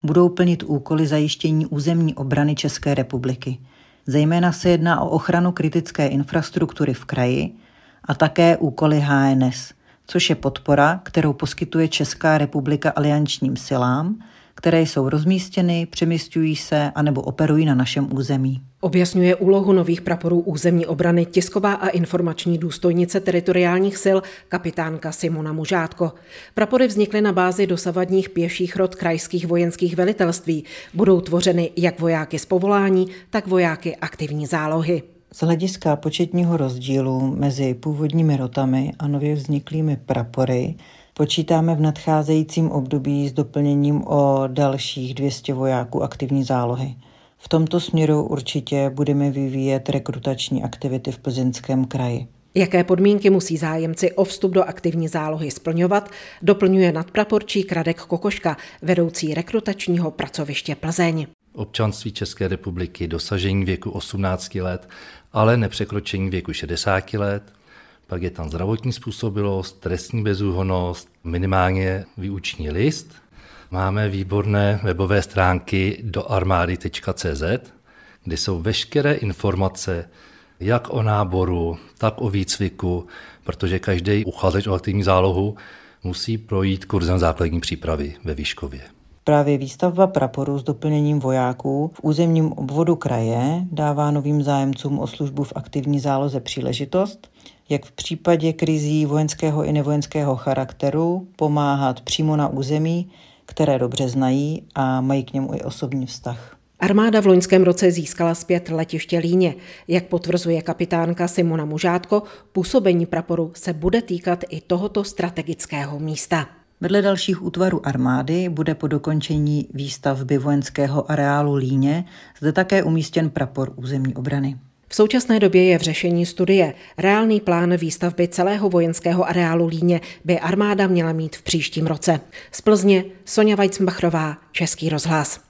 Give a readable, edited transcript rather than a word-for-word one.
budou plnit úkoly zajištění územní obrany České republiky. Zejména se jedná o ochranu kritické infrastruktury v kraji a také úkoly HNS, což je podpora, kterou poskytuje Česká republika aliančním silám, které jsou rozmístěny, přemisťují se anebo operují na našem území. Objasňuje úlohu nových praporů územní obrany tisková a informační důstojnice teritoriálních sil kapitánka Simona Mužátko. Prapory vznikly na bázi dosavadních pěších rot krajských vojenských velitelství. Budou tvořeny jak vojáky z povolání, tak vojáky aktivní zálohy. Z hlediska početního rozdílu mezi původními rotami a nově vzniklými prapory počítáme v nadcházejícím období s doplněním o dalších 200 vojáků aktivní zálohy. V tomto směru určitě budeme vyvíjet rekrutační aktivity v Plzeňském kraji. Jaké podmínky musí zájemci o vstup do aktivní zálohy splňovat, doplňuje nadpraporčík Radek Kokoška, vedoucí rekrutačního pracoviště Plzeň. Občanství České republiky, dosažení věku 18 let, ale nepřekročení věku 60 let. Pak je tam zdravotní způsobilost, trestní bezúhonnost, minimálně výuční list. Máme výborné webové stránky doarmady.cz, kde jsou veškeré informace jak o náboru, tak o výcviku, protože každý uchazeč o aktivní zálohu musí projít kurzem základní přípravy ve Vyškově. Právě výstavba praporu s doplněním vojáků v územním obvodu kraje dává novým zájemcům o službu v aktivní záloze příležitost, jak v případě krizí vojenského i nevojenského charakteru pomáhat přímo na území, které dobře znají a mají k němu i osobní vztah. Armáda v loňském roce získala zpět letiště Líně. Jak potvrzuje kapitánka Simona Mužátko, působení praporu se bude týkat i tohoto strategického místa. Vedle dalších útvarů armády bude po dokončení výstavby vojenského areálu Líně zde také umístěn prapor územní obrany. V současné době je v řešení studie. Reálný plán výstavby celého vojenského areálu Líně by armáda měla mít v příštím roce. Z Plzně Sonja Weizmbacherová, Český rozhlas.